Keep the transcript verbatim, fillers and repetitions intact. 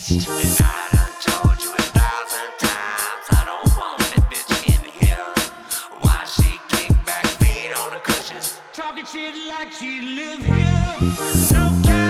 best. And I done told you a thousand times I don't want that bitch in here. Why she kick back feet on the cushions, talking shit like she live here. No cap.